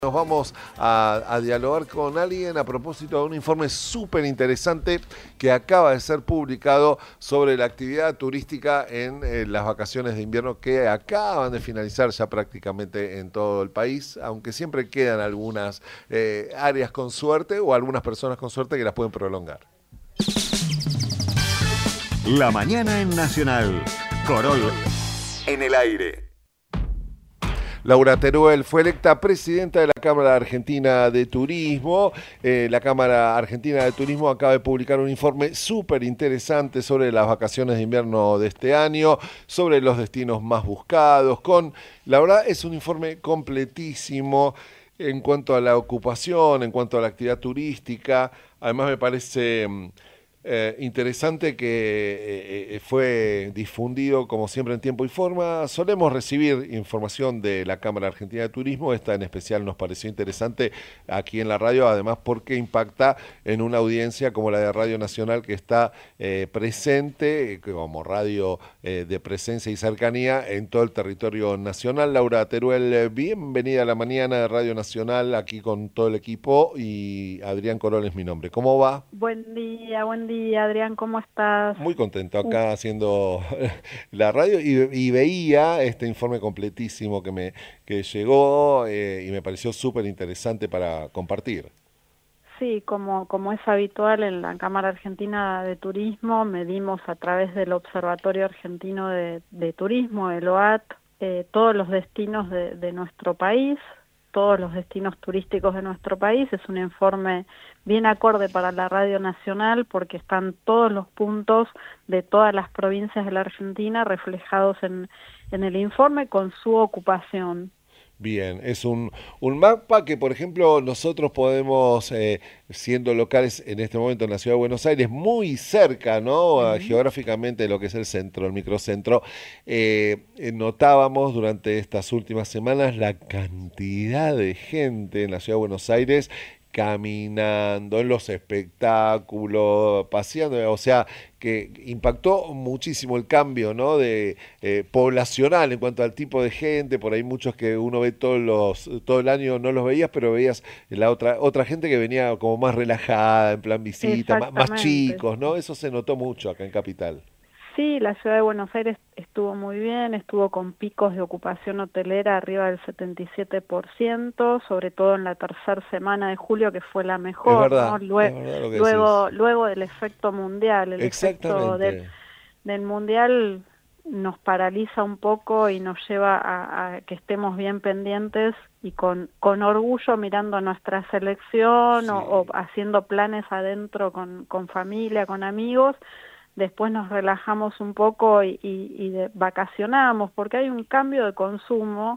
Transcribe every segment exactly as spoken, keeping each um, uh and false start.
Nos vamos a, a dialogar con alguien a propósito de un informe súper interesante que acaba de ser publicado sobre la actividad turística en eh, las vacaciones de invierno que acaban de finalizar ya prácticamente en todo el país, aunque siempre quedan algunas eh, áreas con suerte o algunas personas con suerte que las pueden prolongar. La mañana en Nacional. Corol en el aire. Laura Teruel fue electa presidenta de la Cámara Argentina de Turismo. Eh, la Cámara Argentina de Turismo acaba de publicar un informe súper interesante sobre las vacaciones de invierno de este año, sobre los destinos más buscados. Con, la verdad es un informe completísimo en cuanto a la ocupación, en cuanto a la actividad turística. Además me parece Eh, interesante que eh, eh, fue difundido como siempre en tiempo y forma. Solemos recibir información de la Cámara Argentina de Turismo, esta en especial nos pareció interesante aquí en la radio, además porque impacta en una audiencia como la de Radio Nacional que está eh, presente como radio eh, de presencia y cercanía en todo el territorio nacional. Laura Teruel, bienvenida a la mañana de Radio Nacional, aquí con todo el equipo, y Adrián Corol es mi nombre. ¿Cómo va? Buen día, buen día, Adrián, ¿cómo estás? Muy contento acá haciendo la radio y, y veía este informe completísimo que me que llegó eh, y me pareció súper interesante para compartir. Sí, como, como es habitual en la Cámara Argentina de Turismo, medimos a través del Observatorio Argentino de, de Turismo, el O A T, eh, todos los destinos de, de nuestro país, todos los destinos turísticos de nuestro país. Es un informe bien acorde para la Radio Nacional porque están todos los puntos de todas las provincias de la Argentina reflejados en, en el informe con su ocupación. Bien, es un, un mapa que, por ejemplo, nosotros podemos, eh, siendo locales en este momento en la ciudad de Buenos Aires, muy cerca, ¿no? Uh-huh. Geográficamente de lo que es el centro, el microcentro, eh, eh, notábamos durante estas últimas semanas la cantidad de gente en la ciudad de Buenos Aires caminando, en los espectáculos, paseando, o sea, que impactó muchísimo el cambio, ¿no? De eh, poblacional en cuanto al tipo de gente. Por ahí muchos que uno ve todos los todo el año no los veías, pero veías la otra otra gente que venía como más relajada, en plan visita, más, más chicos, ¿no? Eso se notó mucho acá en Capital. Sí, la ciudad de Buenos Aires estuvo muy bien, estuvo con picos de ocupación hotelera arriba del setenta y siete por ciento, sobre todo en la tercera semana de julio, que fue la mejor, es verdad, ¿no? Lue es verdad lo que luego, decís. luego del efecto mundial, el efecto del, del mundial nos paraliza un poco y nos lleva a, a que estemos bien pendientes y con, con orgullo mirando nuestra selección, sí, o, o haciendo planes adentro con, con familia, con amigos. Después nos relajamos un poco y, y, y de, vacacionamos, porque hay un cambio de consumo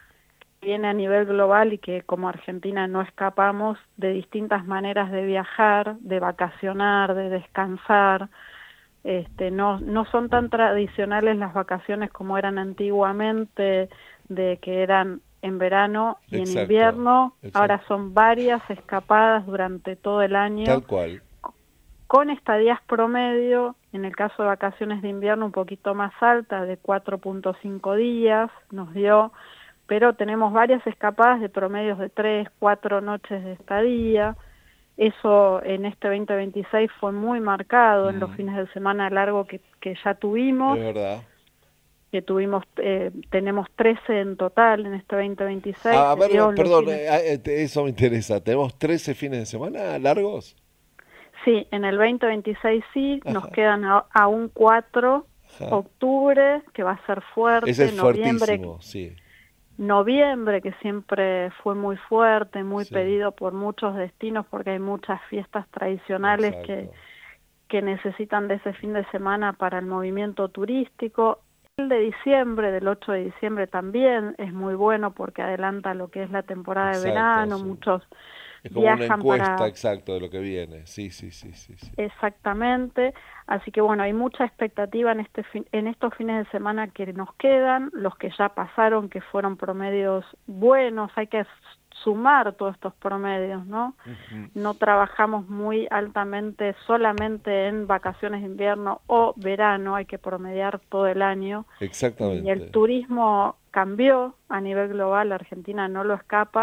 que viene a nivel global y que como Argentina no escapamos de distintas maneras de viajar, de vacacionar, de descansar. Este, no, no son tan tradicionales las vacaciones como eran antiguamente, de que eran en verano y exacto, en invierno. Exacto. Ahora son varias escapadas durante todo el año. Tal cual. Con estadías promedio, en el caso de vacaciones de invierno un poquito más alta, de cuatro punto cinco días nos dio, pero tenemos varias escapadas de promedios de tres, cuatro noches de estadía. Eso en este veinte veintiséis fue muy marcado mm. en los fines de semana largo que, que ya tuvimos. Es verdad. Que tuvimos, eh, tenemos trece en total en este veinte veintiséis. Ah, a ver, perdón, eh, eso me interesa. ¿Tenemos trece fines de semana largos? Sí, en el veinte veintiséis sí, ajá, nos quedan a, aún cuatro, ajá, octubre, que va a ser fuerte, ese es noviembre, sí. noviembre, que siempre fue muy fuerte, muy sí. pedido por muchos destinos, porque hay muchas fiestas tradicionales que, que necesitan de ese fin de semana para el movimiento turístico. El de diciembre, del ocho de diciembre también, es muy bueno porque adelanta lo que es la temporada exacto, de verano, sí. muchos... Es como una encuesta para... exacto de lo que viene, sí, sí, sí, sí, sí. Exactamente, así que bueno, hay mucha expectativa en este fin, en estos fines de semana que nos quedan, los que ya pasaron, que fueron promedios buenos, hay que sumar todos estos promedios, ¿no? Uh-huh. No trabajamos muy altamente solamente en vacaciones de invierno o verano, hay que promediar todo el año. Exactamente. Y el turismo cambió a nivel global, Argentina no lo escapa,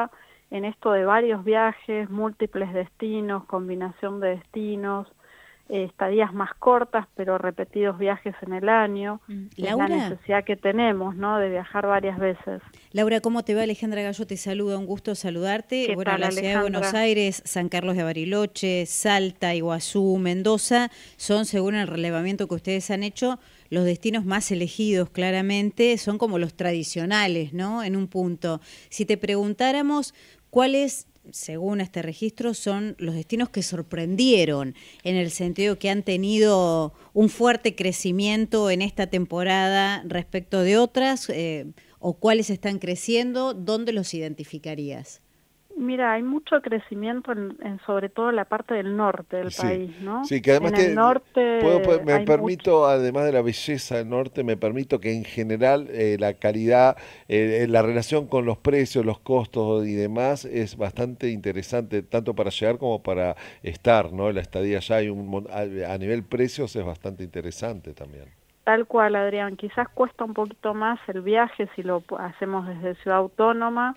en esto de varios viajes, múltiples destinos, combinación de destinos, eh, estadías más cortas, pero repetidos viajes en el año. Laura, es la necesidad que tenemos, ¿no?, de viajar varias veces. Laura, ¿cómo te va? Alejandra Gallo te saluda, un gusto saludarte. ¿Qué bueno, tal, la Alejandra? ciudad de Buenos Aires, San Carlos de Bariloche, Salta, Iguazú, Mendoza, son, según el relevamiento que ustedes han hecho, los destinos más elegidos, claramente, son como los tradicionales, ¿no?, en un punto. Si te preguntáramos cuáles, según este registro, son los destinos que sorprendieron, en el sentido que han tenido un fuerte crecimiento en esta temporada respecto de otras, eh, o cuáles están creciendo, ¿dónde los identificarías? Mira, hay mucho crecimiento en, en sobre todo en la parte del norte del sí, país, ¿no? Sí, que además en te, el norte puedo, puedo, me permito, mucho... además de la belleza del norte, me permito que en general eh, la calidad, eh, la relación con los precios, los costos y demás es bastante interesante, tanto para llegar como para estar, ¿no? La estadía allá hay un, a, a nivel precios es bastante interesante también. Tal cual, Adrián. Quizás cuesta un poquito más el viaje si lo hacemos desde Ciudad Autónoma,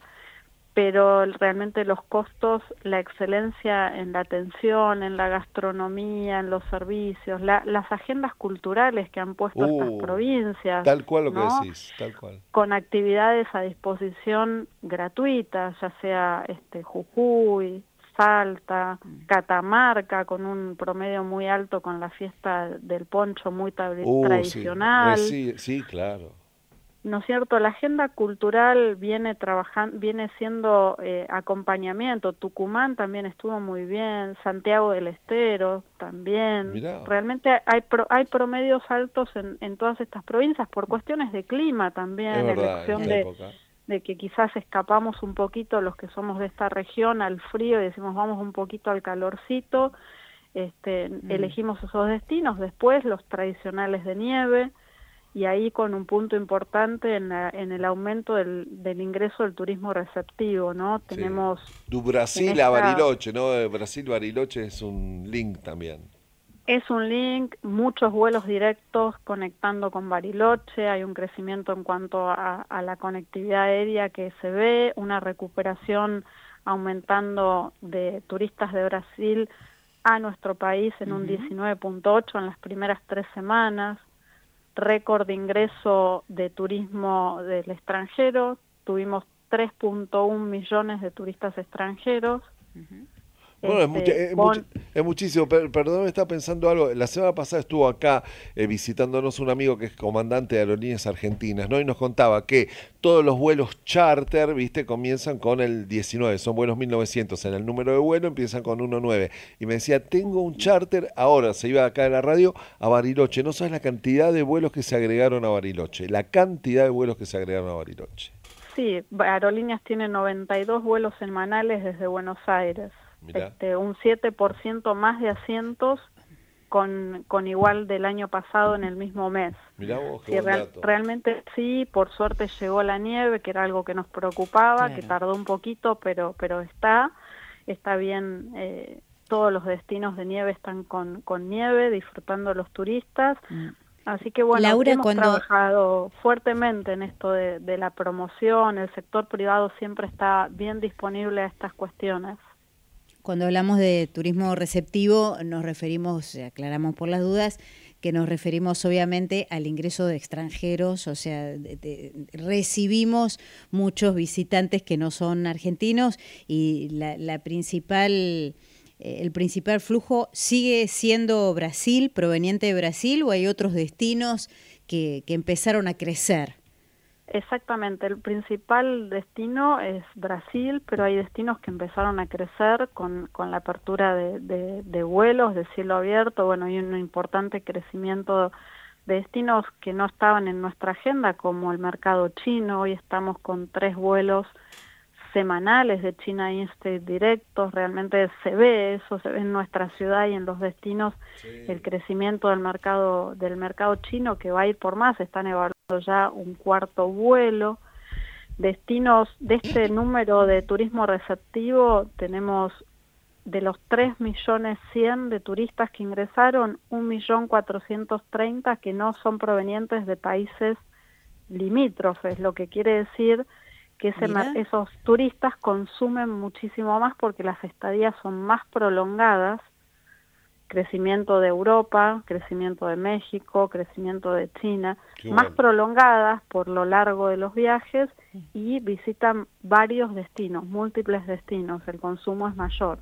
pero realmente los costos, la excelencia en la atención, en la gastronomía, en los servicios, la, las agendas culturales que han puesto uh, estas provincias. Tal cual lo ¿no? que decís, tal cual. Con actividades a disposición gratuitas, ya sea este Jujuy, Salta, Catamarca, con un promedio muy alto con la fiesta del poncho muy tra uh, tradicional. Sí, sí, claro. ¿No es cierto? La agenda cultural viene trabajando, viene siendo eh, acompañamiento. Tucumán también estuvo muy bien, Santiago del Estero también. Mirá. Realmente hay pro, hay promedios altos en, en todas estas provincias por cuestiones de clima también, es verdad, elección en de, época. de que quizás escapamos un poquito los que somos de esta región al frío y decimos vamos un poquito al calorcito. Este, mm. Elegimos esos destinos, después los tradicionales de nieve. Y ahí con un punto importante en, la, en el aumento del, del ingreso del turismo receptivo, ¿no? Sí. Tenemos... Du Brasil esta, a Bariloche, ¿no? Brasil-Bariloche es un link también. Es un link, muchos vuelos directos conectando con Bariloche, hay un crecimiento en cuanto a, a la conectividad aérea que se ve, una recuperación aumentando de turistas de Brasil a nuestro país en uh-huh. un diecinueve punto ocho en las primeras tres semanas. Récord de ingreso de turismo del extranjero, tuvimos tres punto uno millones de turistas extranjeros. Uh-huh. Bueno, es, mucha, es, con... much, es muchísimo, per, perdón, me estaba pensando algo, la semana pasada estuvo acá eh, visitándonos un amigo que es comandante de Aerolíneas Argentinas, ¿no? Y nos contaba que todos los vuelos charter, viste, comienzan con el diecinueve, son vuelos mil novecientos, en el número de vuelo empiezan con diecinueve, y me decía, tengo un charter, ahora se iba acá de la radio, a Bariloche, no sabes la cantidad de vuelos que se agregaron a Bariloche, la cantidad de vuelos que se agregaron a Bariloche. Sí, Aerolíneas tiene noventa y dos vuelos semanales desde Buenos Aires. Este, un siete por ciento más de asientos con, con igual del año pasado en el mismo mes. Mirá vos, qué sí, buen real, dato. Realmente sí, por suerte llegó la nieve, que era algo que nos preocupaba, claro. que tardó un poquito, pero pero está, está bien, eh, todos los destinos de nieve están con, con nieve, disfrutando los turistas. Mm. Así que bueno, Laura, hemos cuando... trabajado fuertemente en esto de, de la promoción, el sector privado siempre está bien disponible a estas cuestiones. Cuando hablamos de turismo receptivo, nos referimos, aclaramos por las dudas, que nos referimos obviamente al ingreso de extranjeros, o sea, de, de, recibimos muchos visitantes que no son argentinos y la, la principal, eh, el principal flujo sigue siendo Brasil, proveniente de Brasil, o hay otros destinos que, que empezaron a crecer. Exactamente, el principal destino es Brasil, pero hay destinos que empezaron a crecer con, con la apertura de, de, de vuelos de cielo abierto. Bueno, hay un importante crecimiento de destinos que no estaban en nuestra agenda, como el mercado chino. Hoy estamos con tres vuelos semanales de China in-state directos. Realmente se ve eso, se ve en nuestra ciudad y en los destinos, sí. El crecimiento del mercado del mercado chino, que va a ir por más. Están evaluando ya un cuarto vuelo. Destinos de este número de turismo receptivo, tenemos de los tres millones cien de turistas que ingresaron, un millón cuatrocientos treinta que no son provenientes de países limítrofes, lo que quiere decir que ese, esos turistas consumen muchísimo más porque las estadías son más prolongadas, crecimiento de Europa, crecimiento de México, crecimiento de China, Qué más bueno. prolongadas por lo largo de los viajes y visitan varios destinos, múltiples destinos, el consumo es mayor.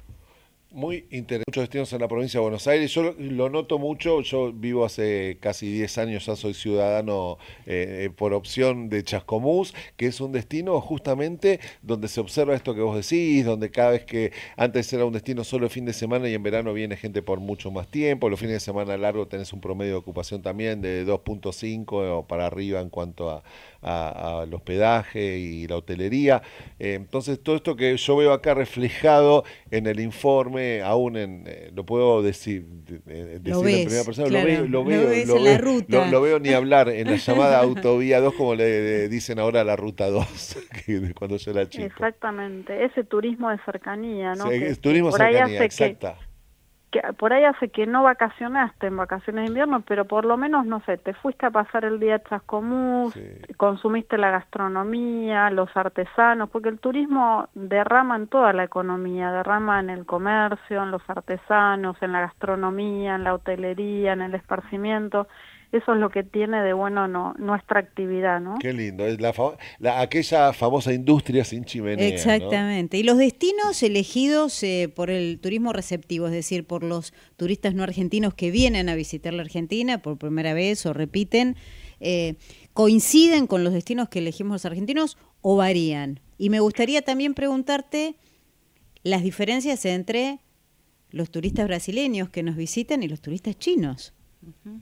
Muy interesante, muchos destinos en la provincia de Buenos Aires. Yo lo, lo noto mucho, yo vivo hace casi diez años, ya soy ciudadano eh, por opción de Chascomús, que es un destino justamente donde se observa esto que vos decís, donde cada vez que antes era un destino solo el fin de semana y en verano viene gente por mucho más tiempo, los fines de semana largo tenés un promedio de ocupación también de dos punto cinco o para arriba en cuanto a, a, al hospedaje y la hotelería. Eh, entonces todo esto que yo veo acá reflejado en el informe, aún en, eh, lo puedo decir, eh, decir ves, en primera persona, claro, lo veo, lo veo, lo ves lo en veo, la ruta. Lo, lo veo ni hablar en la llamada autovía dos, como le, le dicen ahora a la ruta dos, que cuando yo era chico. Exactamente, ese turismo de cercanía, ¿no? Sí, que, es turismo de cercanía, exacta. Que, que por ahí hace que no vacacionaste en vacaciones de invierno, pero por lo menos, no sé, te fuiste a pasar el día a Chascomús, sí. consumiste la gastronomía, los artesanos, porque el turismo derrama en toda la economía, derrama en el comercio, en los artesanos, en la gastronomía, en la hotelería, en el esparcimiento. Eso es lo que tiene de bueno no, nuestra actividad, ¿no? Qué lindo, es la, la aquella famosa industria sin chimenea. Exactamente, ¿no? Y los destinos elegidos eh, por el turismo receptivo, es decir, por los turistas no argentinos que vienen a visitar la Argentina por primera vez o repiten, eh, ¿coinciden con los destinos que elegimos los argentinos o varían? Y me gustaría también preguntarte las diferencias entre los turistas brasileños que nos visitan y los turistas chinos. Uh-huh.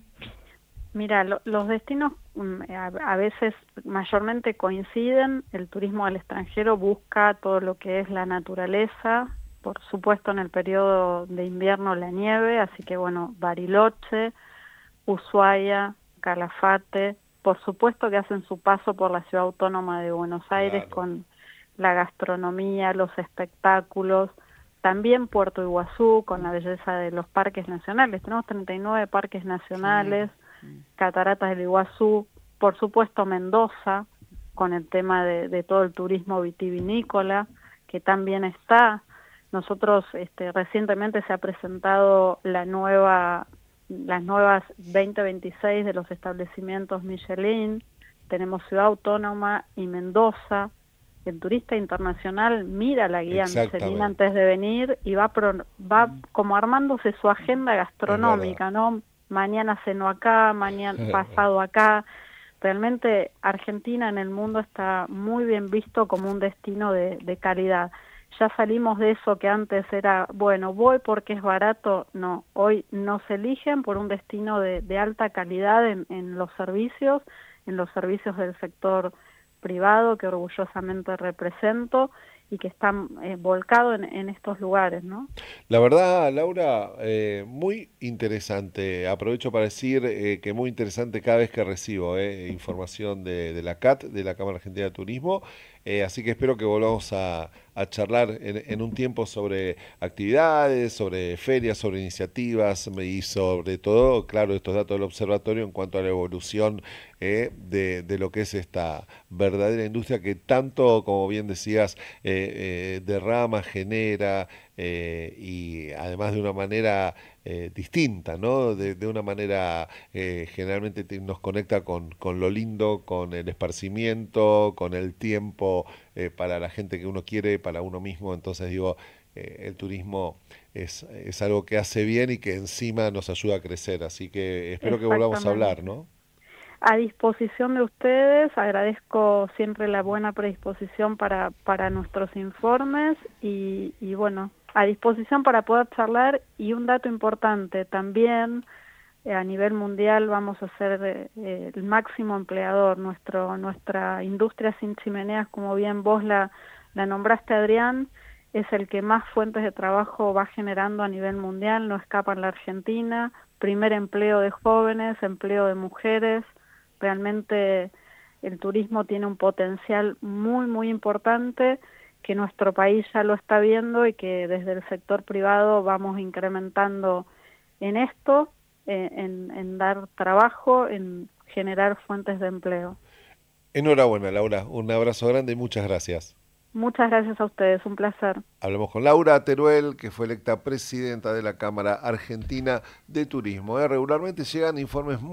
Mira, lo, los destinos a, a veces mayormente coinciden, el turismo al extranjero busca todo lo que es la naturaleza, por supuesto en el periodo de invierno la nieve, así que bueno, Bariloche, Ushuaia, Calafate, por supuesto que hacen su paso por la ciudad autónoma de Buenos Aires claro. con la gastronomía, los espectáculos, también Puerto Iguazú con la belleza de los parques nacionales, tenemos treinta y nueve parques nacionales, sí. Cataratas del Iguazú, por supuesto Mendoza, con el tema de, de todo el turismo vitivinícola, que también está. Nosotros este, recientemente se ha presentado la nueva, las nuevas veinte veintiséis de los establecimientos Michelin, tenemos Ciudad Autónoma y Mendoza. El turista internacional mira la guía Michelin antes de venir y va, pro, va como armándose su agenda gastronómica, ¿no? Mañana cenó acá, mañana pasado acá. Realmente Argentina en el mundo está muy bien visto como un destino de, de calidad. Ya salimos de eso que antes era, bueno, voy porque es barato. No, hoy nos eligen por un destino de, de alta calidad en, en los servicios, en los servicios del sector privado que orgullosamente represento y que están eh, volcados en, en estos lugares, ¿no? La verdad, Laura, eh, muy interesante. Aprovecho para decir eh, que muy interesante cada vez que recibo eh, información de, de la C A T, de la Cámara Argentina de Turismo, eh, así que espero que volvamos a, a charlar en, en un tiempo sobre actividades, sobre ferias, sobre iniciativas y sobre todo, claro, estos datos del observatorio en cuanto a la evolución eh, de, de lo que es esta verdadera industria que tanto, como bien decías, eh, eh, derrama, genera eh, y además de una manera eh, distinta, ¿no? De, de una manera eh, generalmente te, nos conecta con, con lo lindo, con el esparcimiento, con el tiempo eh, para la gente que uno quiere, para uno mismo. Entonces digo, eh, el turismo es, es algo que hace bien y que encima nos ayuda a crecer, así que espero que volvamos a hablar, ¿no? A disposición de ustedes, agradezco siempre la buena predisposición para, para nuestros informes y, y bueno, a disposición para poder charlar. Y un dato importante, también eh, a nivel mundial vamos a ser eh, el máximo empleador, nuestro nuestra industria sin chimeneas, como bien vos la, la nombraste, Adrián, es el que más fuentes de trabajo va generando a nivel mundial, no escapa en la Argentina, primer empleo de jóvenes, empleo de mujeres. Realmente el turismo tiene un potencial muy, muy importante que nuestro país ya lo está viendo y que desde el sector privado vamos incrementando en esto, eh, en, en dar trabajo, en generar fuentes de empleo. Enhorabuena, Laura. Un abrazo grande y muchas gracias. Muchas gracias a ustedes, un placer. Hablamos con Laura Teruel, que fue electa presidenta de la Cámara Argentina de Turismo. ¿Eh? Regularmente llegan informes muy